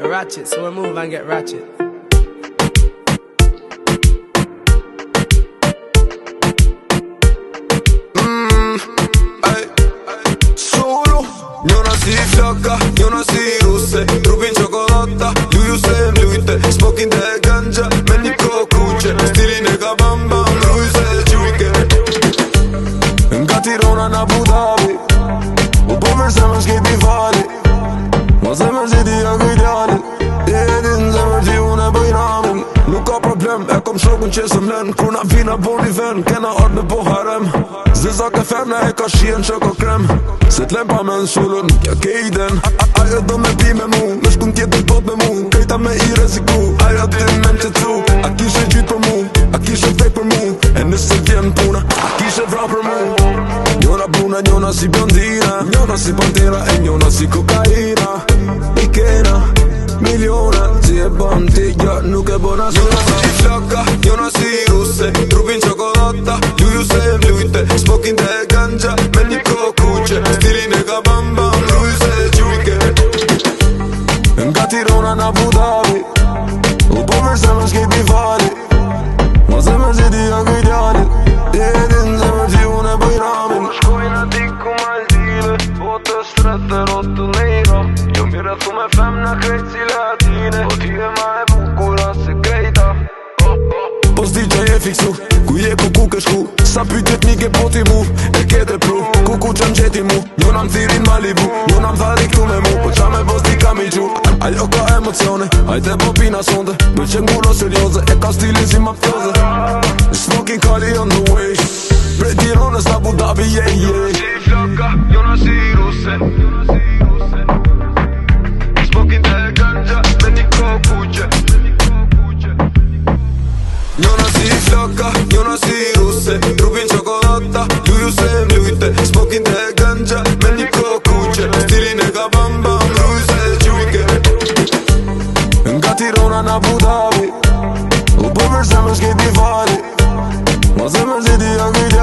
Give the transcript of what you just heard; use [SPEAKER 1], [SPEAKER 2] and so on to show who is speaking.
[SPEAKER 1] ratchet, so we move and get ratchet.
[SPEAKER 2] Njona si flaka, njona si ruse Trupin qokolata, luju se mlujte Smokin dhe ganja, me një kokuqe Stilin e ka bam bam, ruj se qujke Nga Tirana na Abu Dhabi U po mërë zemër s'kejt një fali Ma zemër që ti ja kujtjali Jedin zemër që unë e bëjramin Nuk ka problem, e kom shokun që së mlen Kur na vina bo një ven, kena art me po harem Zeza ke femna e ka shien që ka krem Se t'lem pa me n'sullun, kja kejden Ajo do me pi me mu, me shkun tjetër pot me mu Kejta me i reziku, ajo ti me n'qecu A kishe gjyt për mu, a kishe fek për mu E nëse t'jen puna, a kishe vra për mu Njona bruna, njona si blondina Njona si pantera, e njona si kokaina I kena miliona Si e bëm ti gjatë, nuk e bona Njona si flaka, njona si ruse Trupin qokolata, luju se mlujte Smokin dhe ganja, me një kokuqe Stilin e ka bam bam, ruj se qujke Nga Tirana na Abu Dhabi U po mërë zemër s'kejt një fali Ma zemër që ti ja kujtjali Jedin zemër që unë e bëjramin Po shkojna ti ku Maldive Po të strete rotë lejra Jo mire thu me femna krejt si latine Po ti e ma e bukura se krejta Po s'di që je fiksu Ku je ku ke shku Sa pytjet një ke poti mu E kete pru Ku që m'gjeti mu Njona m'thirin Malibu Njona m'thari këtu me mu Po qa me bos ti kam i gju Ajo ka emocione Ajte po pina sonde Bëqe ngulo serioze E ka stilin si mafioze Smoking kari on the way Pre Tiranës na Abu Dhabi, yeah, yeah Si flaka, njona si ruse Smoking dhe ganja Me një kokuqe Njona si flaka, njona si ruse Trupin qokolata, luju se mlujte Smokin dhe ganja me një kokuqe Stilin e ka bam bam, ruj se qujke Nga Tirana na Abu Dhabi U po mërë zemër s'kejt një fali Ma zemër që ti ja kujtjali